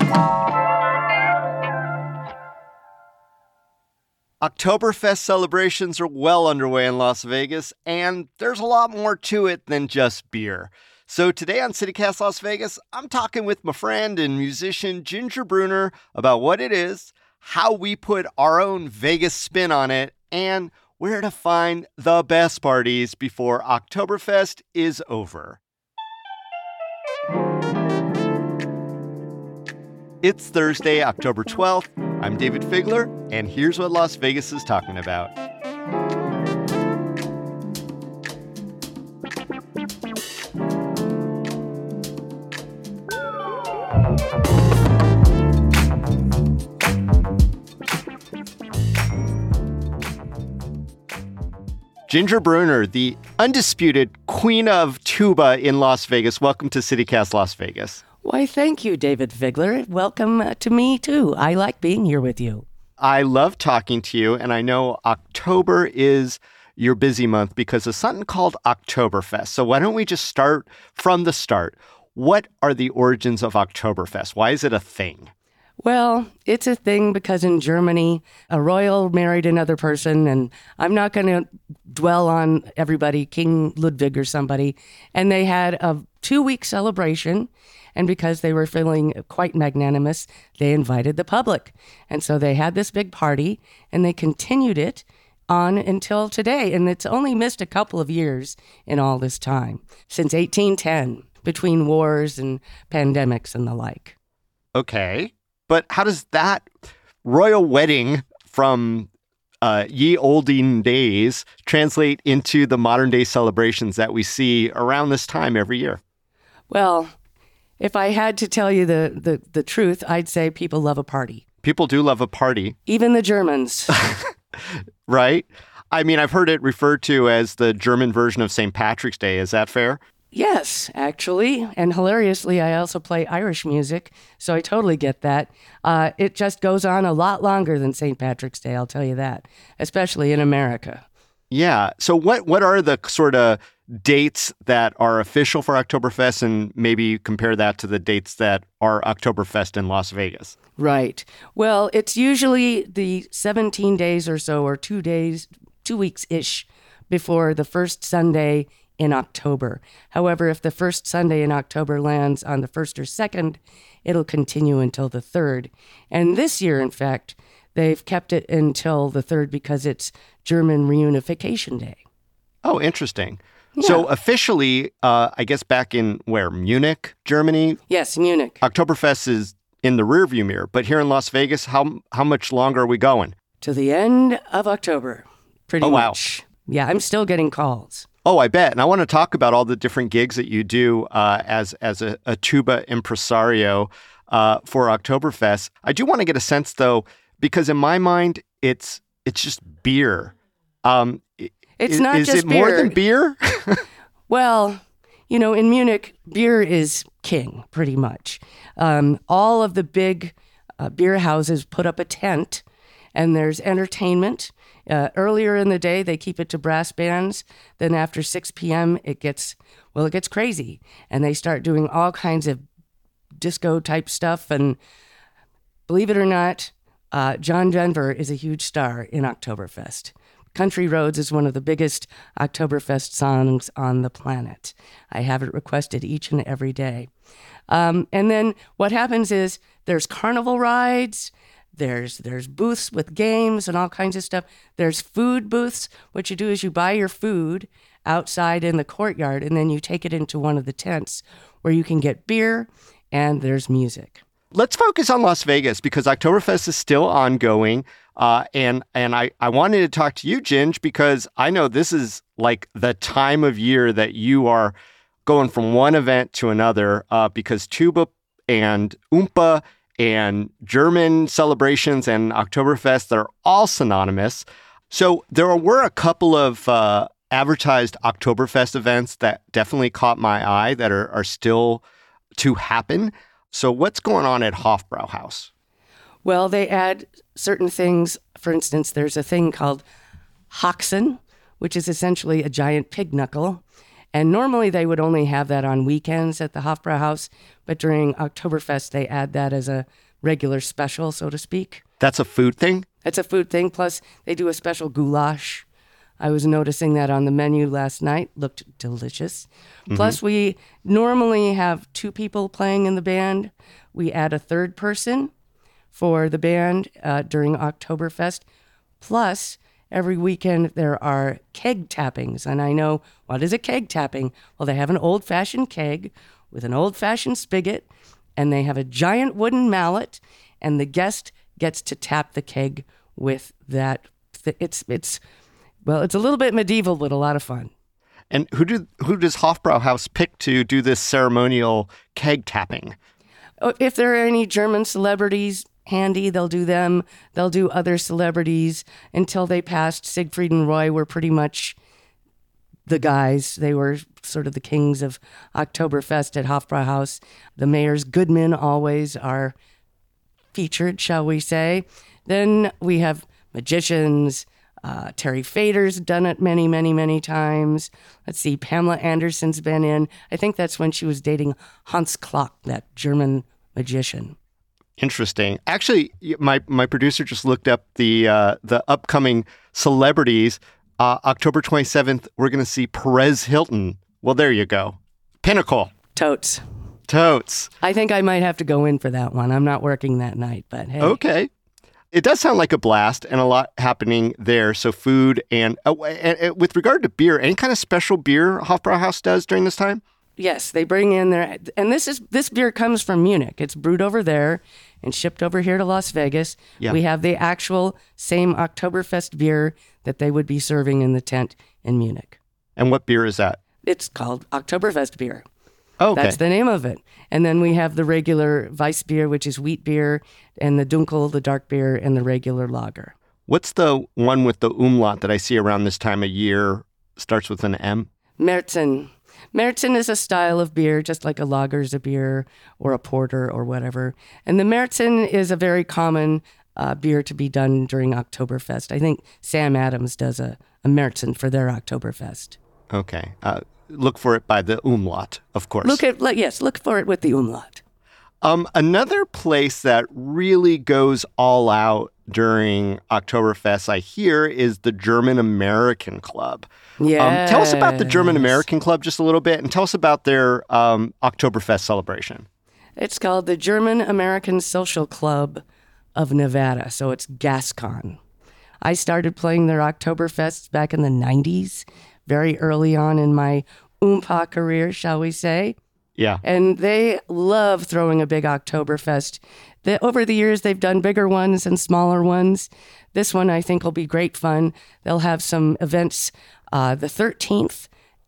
Oktoberfest celebrations are well underway in Las Vegas, and there's a lot more to it than just beer. So today on CityCast Las Vegas, I'm talking with my friend and musician Ginger Bruner about what it is, how we put our own Vegas spin on it, and where to find the best parties before Oktoberfest is over. It's Thursday, October 12th. I'm David Figler, and here's what Las Vegas is talking about. Ginger Bruner, the undisputed queen of tuba in Las Vegas. Welcome to CityCast Las Vegas. Why, thank you, David Figler. Welcome to me, too. I like being here with you. I love talking to you, and I know October is your busy month because of something called Oktoberfest. So why don't we just start from the start? What are the origins of Oktoberfest? Why is it a thing? Well, it's a thing because in Germany, a royal married another person, and I'm not going to dwell on everybody, King Ludwig or somebody, and they had a 2-week celebration. And because they were feeling quite magnanimous, they invited the public. And so they had this big party, and they continued it on until today. And it's only missed a couple of years in all this time, since 1810, between wars and pandemics and the like. Okay, but how does that royal wedding from ye olden days translate into the modern day celebrations that we see around this time every year? Well, if I had to tell you the truth, I'd say people love a party. People do love a party. Even the Germans. Right? I mean, I've heard it referred to as the German version of St. Patrick's Day. Is that fair? Yes, actually. And hilariously, I also play Irish music, so I totally get that. It just goes on a lot longer than St. Patrick's Day, I'll tell you that, especially in America. Yeah. So what are the sort of dates that are official for Oktoberfest, and maybe compare that to the dates that are Oktoberfest in Las Vegas? Right. Well, it's usually the 17 days or so, or 2 weeks-ish before the first Sunday in October. However, if the first Sunday in October lands on the 1st or 2nd, it'll continue until the 3rd. And this year, in fact, they've kept it until the 3rd because it's German Reunification Day. Oh, interesting. Yeah. So officially, I guess back in where? Munich, Germany? Yes, Munich. Oktoberfest is in the rearview mirror. But here in Las Vegas, how much longer are we going? To the end of October, pretty much. Wow. Yeah, I'm still getting calls. Oh, I bet. And I want to talk about all the different gigs that you do as a tuba impresario for Oktoberfest. I do want to get a sense, though, because in my mind, it's just beer. It's not just beer. Is it more than beer? Well, in Munich, beer is king, pretty much. All of the big beer houses put up a tent, and there's entertainment. Earlier in the day, they keep it to brass bands. Then after 6 p.m., it gets crazy. And they start doing all kinds of disco-type stuff. And believe it or not, John Denver is a huge star in Oktoberfest. Country Roads is one of the biggest Oktoberfest songs on the planet. I have it requested each and every day. And then what happens is there's carnival rides, there's booths with games and all kinds of stuff. There's food booths. What you do is you buy your food outside in the courtyard, and then you take it into one of the tents where you can get beer, and there's music. Let's focus on Las Vegas because Oktoberfest is still ongoing. And I wanted to talk to you, Ginge, because I know this is like the time of year that you are going from one event to another because tuba and oompa and German celebrations and Oktoberfest, they're all synonymous. So there were a couple of advertised Oktoberfest events that definitely caught my eye that are still to happen. So what's going on at Hofbrauhaus? Well, they add certain things. For instance, there's a thing called Haxen, which is essentially a giant pig knuckle. And normally they would only have that on weekends at the Hofbrauhaus, but during Oktoberfest, they add that as a regular special, so to speak. That's a food thing? It's a food thing. Plus, they do a special goulash. I was noticing that on the menu last night. Looked delicious. Plus, we normally have 2 people playing in the band. We add a 3rd person for the band during Oktoberfest. Plus, every weekend there are keg tappings. And I know, what is a keg tapping? Well, they have an old-fashioned keg with an old-fashioned spigot, and they have a giant wooden mallet, and the guest gets to tap the keg with that. It's a little bit medieval, but a lot of fun. And who does Hofbrauhaus pick to do this ceremonial keg tapping? If there are any German celebrities handy, they'll do them. They'll do other celebrities. Until they passed, Siegfried and Roy were pretty much the guys. They were sort of the kings of Oktoberfest at Hofbrauhaus. The mayor's good men always are featured, shall we say. Then we have magicians. Terry Fader's done it many, many, many times. Let's see, Pamela Anderson's been in. I think that's when she was dating Hans Klock, that German magician. Interesting. Actually, my producer just looked up the upcoming celebrities. October 27th, we're going to see Perez Hilton. Well, there you go. Pinnacle. Totes. I think I might have to go in for that one. I'm not working that night, but hey. Okay. It does sound like a blast and a lot happening there. So food and with regard to beer, any kind of special beer Hofbrauhaus does during this time? Yes, they bring in their, and this beer comes from Munich. It's brewed over there and shipped over here to Las Vegas. Yeah. We have the actual same Oktoberfest beer that they would be serving in the tent in Munich. And what beer is that? It's called Oktoberfest beer. Oh, okay. That's the name of it. And then we have the regular Weiss beer, which is wheat beer, and the Dunkel, the dark beer, and the regular lager. What's the one with the umlaut that I see around this time of year? Starts with an M? Märzen. Märzen is a style of beer, just like a lager is a beer or a porter or whatever. And the Märzen is a very common beer to be done during Oktoberfest. I think Sam Adams does a Märzen for their Oktoberfest. Okay. Look for it by the umlaut, of course. Look for it with the umlaut. Another place that really goes all out during Oktoberfest, I hear, is the German American Club. Yeah. Tell us about the German American Club just a little bit, and tell us about their Oktoberfest celebration. It's called the German American Social Club of Nevada, so it's GASCON. I started playing their Oktoberfests back in the 90s, very early on in my Oompa career, shall we say. Yeah. And they love throwing a big Oktoberfest. Over the years, they've done bigger ones and smaller ones. This one, I think, will be great fun. They'll have some events the 13th.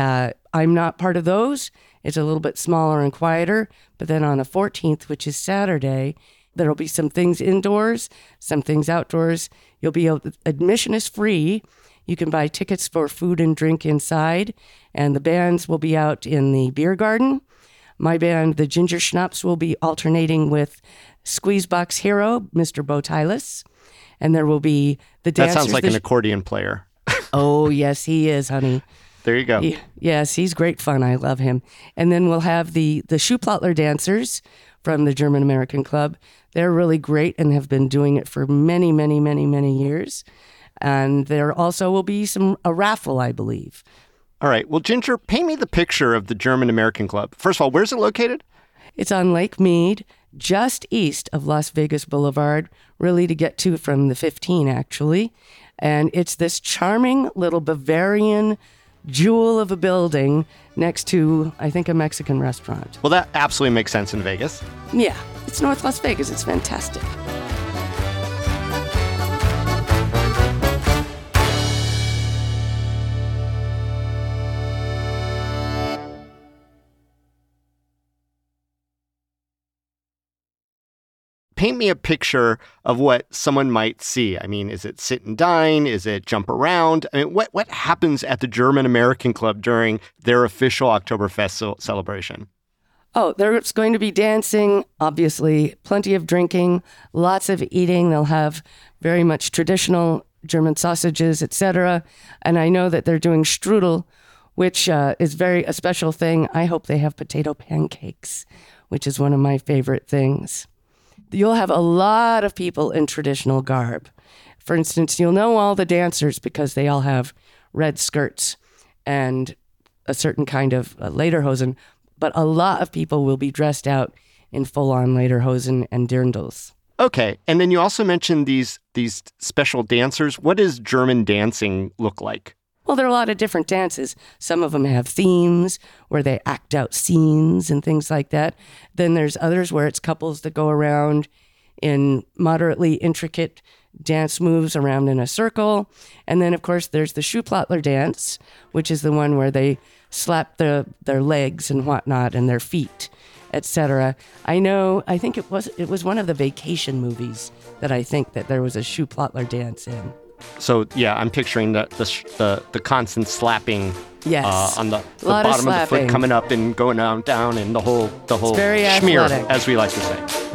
I'm not part of those. It's a little bit smaller and quieter. But then on the 14th, which is Saturday, there'll be some things indoors, some things outdoors. Admission is free. You can buy tickets for food and drink inside, and the bands will be out in the beer garden. My band, the Ginger Schnapps, will be alternating with Squeezebox Hero, Mr. Bo Tylis, and there will be the dancers. That sounds like an accordion player. Oh, yes, he is, honey. There you go. Yes, he's great fun. I love him. And then we'll have the Schuhplattler dancers from the German American Club. They're really great and have been doing it for many, many, many, many years. And there also will be a raffle, I believe. All right. Well, Ginger, paint me the picture of the German American Club. First of all, where's it located? It's on Lake Mead, just east of Las Vegas Boulevard, really to get to from the 15, actually. And it's this charming little Bavarian jewel of a building next to, I think, a Mexican restaurant. Well, that absolutely makes sense in Vegas. Yeah. It's North Las Vegas. It's fantastic. Paint me a picture of what someone might see. I mean, is it sit and dine? Is it jump around? I mean, what happens at the German American Club during their official Oktoberfest celebration? Oh, there's going to be dancing, obviously, plenty of drinking, lots of eating. They'll have very much traditional German sausages, etc. And I know that they're doing strudel, which is a special thing. I hope they have potato pancakes, which is one of my favorite things. You'll have a lot of people in traditional garb. For instance, you'll know all the dancers because they all have red skirts and a certain kind of lederhosen, but a lot of people will be dressed out in full-on lederhosen and dirndls. Okay, and then you also mentioned these special dancers. What does German dancing look like? Well, there are a lot of different dances. Some of them have themes where they act out scenes and things like that. Then there's others where it's couples that go around in moderately intricate dance moves around in a circle. And then, of course, there's the Schuhplattler dance, which is the one where they slap their legs and whatnot and their feet, etc. I think it was one of the vacation movies that I think that there was a Schuhplattler dance in. So, yeah, I'm picturing the constant slapping yes. On the bottom of the foot coming up and going down and the whole schmear, athletic, as we like to say.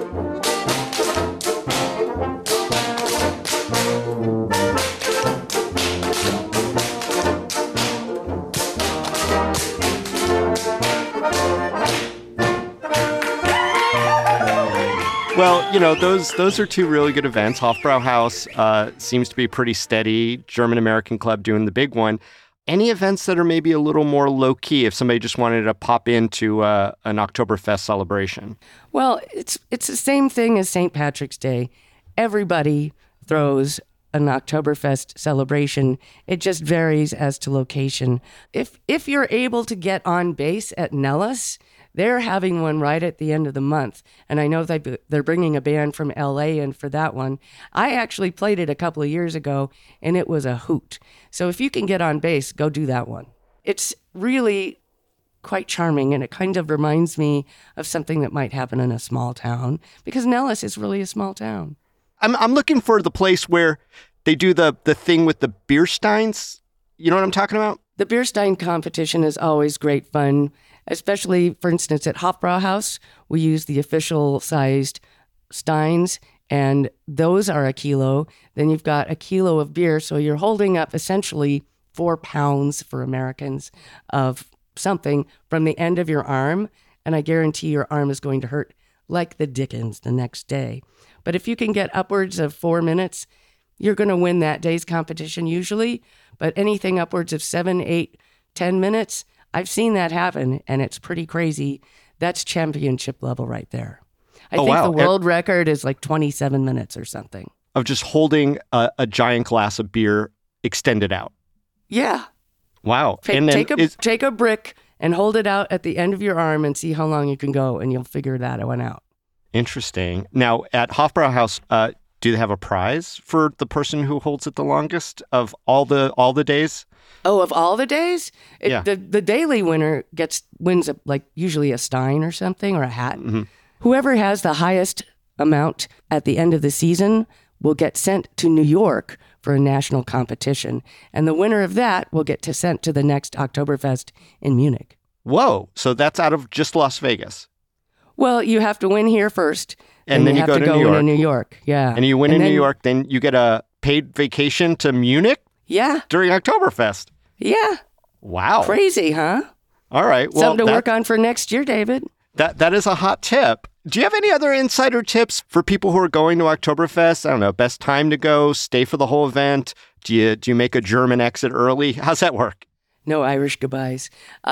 Well, those are two really good events. Hofbrauhaus seems to be pretty steady. German-American Club doing the big one. Any events that are maybe a little more low-key if somebody just wanted to pop into an Oktoberfest celebration? Well, it's the same thing as St. Patrick's Day. Everybody throws an Oktoberfest celebration. It just varies as to location. If you're able to get on base at Nellis, they're having one right at the end of the month. And I know they're bringing a band from LA in for that one. I actually played it a couple of years ago, and it was a hoot. So if you can get on base, go do that one. It's really quite charming, and it kind of reminds me of something that might happen in a small town, because Nellis is really a small town. I'm looking for the place where they do the thing with the beer steins. You know what I'm talking about? The beer stein competition is always great fun. Especially, for instance, at Hofbrauhaus, we use the official-sized steins, and those are 1 kilo. Then you've got 1 kilo of beer, so you're holding up essentially 4 pounds for Americans of something from the end of your arm, and I guarantee your arm is going to hurt like the dickens the next day. But if you can get upwards of 4 minutes, you're going to win that day's competition usually, but anything upwards of 7, 8, 10 minutes, I've seen that happen, and it's pretty crazy. That's championship level right there. I think the world record is like 27 minutes or something. Of just holding a giant glass of beer extended out. Yeah. Wow. Take a brick and hold it out at the end of your arm and see how long you can go, and you'll figure that one out. Interesting. Now, at Hofbrauhaus, do they have a prize for the person who holds it the longest of all the days? Oh, of all the days? Yeah. The daily winner wins usually a stein or something, or a hat. Mm-hmm. Whoever has the highest amount at the end of the season will get sent to New York for a national competition. And the winner of that will get sent to the next Oktoberfest in Munich. Whoa. So that's out of just Las Vegas. Well, you have to win here first. And then you go to New York. Yeah. And you win in New York, then you get a paid vacation to Munich? Yeah. During Oktoberfest? Yeah. Wow. Crazy, huh? All right. Well, something to work on for next year, David. That is a hot tip. Do you have any other insider tips for people who are going to Oktoberfest? I don't know, best time to go, stay for the whole event? Do you make a German exit early? How's that work? No Irish goodbyes.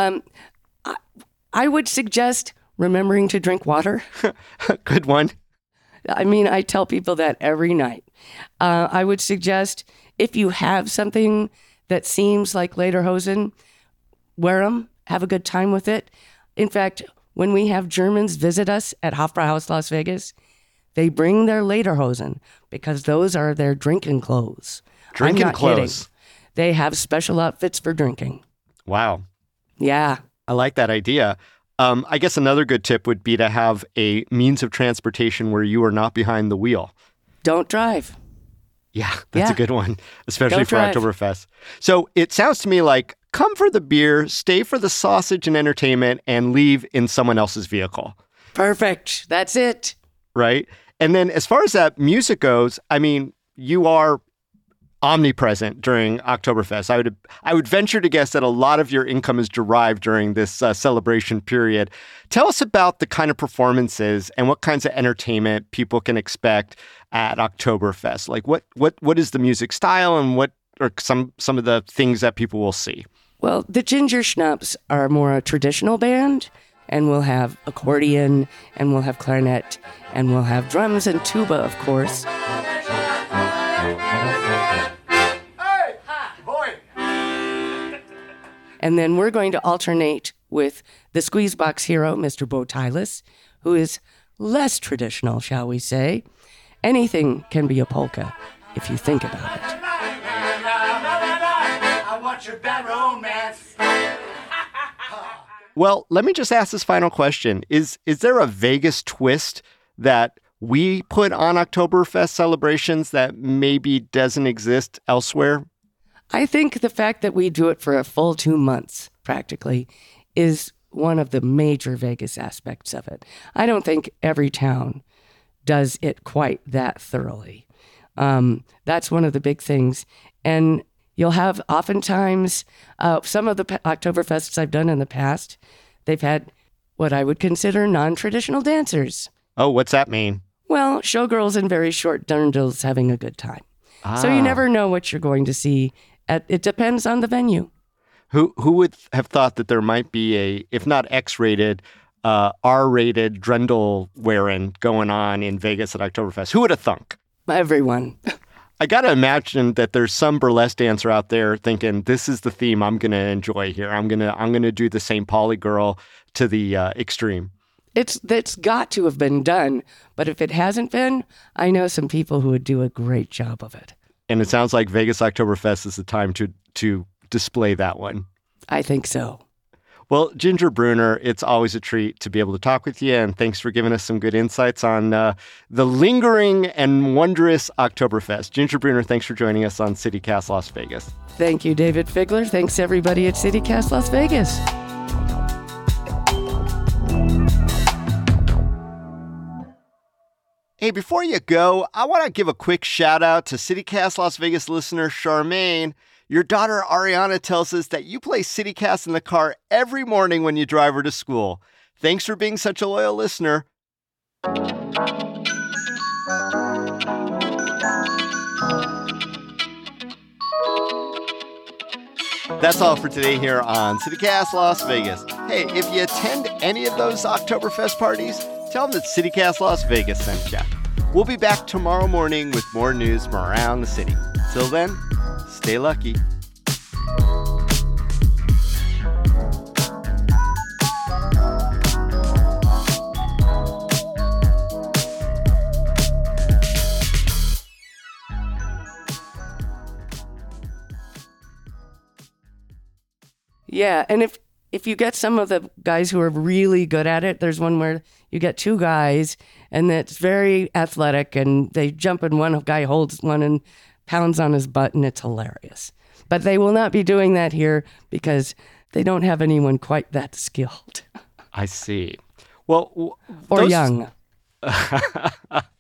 I would suggest remembering to drink water. Good one. I mean, I tell people that every night. I would suggest if you have something that seems like lederhosen, wear them, have a good time with it. In fact, when we have Germans visit us at Hofbrauhaus Las Vegas, they bring their lederhosen because those are their drinking clothes. Drinking I'm not clothes. Kidding. They have special outfits for drinking. Wow. Yeah. I like that idea. I guess another good tip would be to have a means of transportation where you are not behind the wheel. Don't drive. Yeah, that's a good one, especially for drive. Oktoberfest. So it sounds to me like come for the beer, stay for the sausage and entertainment, and leave in someone else's vehicle. Perfect. That's it. Right? And then as far as that music goes, I mean, you are omnipresent during Oktoberfest. I would venture to guess that a lot of your income is derived during this celebration period. Tell us about the kind of performances and what kinds of entertainment people can expect at Oktoberfest. Like what is the music style and what are some of the things that people will see? Well, the Ginger Schnapps are more a traditional band, and we'll have accordion, and we'll have clarinet, and we'll have drums and tuba, of course. And then we're going to alternate with the Squeezebox hero, Mr. Bo Tylis, who is less traditional, shall we say. Anything can be a polka if you think about it. I want your bad romance. Well, let me just ask this final question. Is there a Vegas twist that we put on Oktoberfest celebrations that maybe doesn't exist elsewhere? I think the fact that we do it for a full 2 months, practically, is one of the major Vegas aspects of it. I don't think every town does it quite that thoroughly. That's one of the big things. And you'll have oftentimes some of the Oktoberfests I've done in the past, they've had what I would consider non-traditional dancers. Oh, what's that mean? Well, showgirls in very short dirndls having a good time. So you never know what you're going to see. It depends on the venue. Who would have thought that there might be a, if not X-rated, R-rated Drendel wearing going on in Vegas at Oktoberfest? Who would have thunk? Everyone. I got to imagine that there's some burlesque dancer out there thinking, this is the theme I'm going to enjoy here. I'm going to do the St. Pauli girl to the extreme. It's got to have been done, but if it hasn't been, I know some people who would do a great job of it. And it sounds like Vegas Oktoberfest is the time to display that one. I think so. Well, Ginger Brunner, it's always a treat to be able to talk with you, and thanks for giving us some good insights on the lingering and wondrous Oktoberfest. Ginger Brunner, thanks for joining us on CityCast Las Vegas. Thank you, David Figler. Thanks, everybody at CityCast Las Vegas. Hey, before you go, I want to give a quick shout out to CityCast Las Vegas listener Charmaine. Your daughter Ariana tells us that you play CityCast in the car every morning when you drive her to school. Thanks for being such a loyal listener. That's all for today here on CityCast Las Vegas. Hey, if you attend any of those Oktoberfest parties, tell them that CityCast Las Vegas sent you. We'll be back tomorrow morning with more news from around the city. Till then, stay lucky. Yeah, and if you get some of the guys who are really good at it, there's one where you get 2 guys and it's very athletic and they jump and one guy holds one and pounds on his butt and it's hilarious. But they will not be doing that here because they don't have anyone quite that skilled. I see. Well, or young.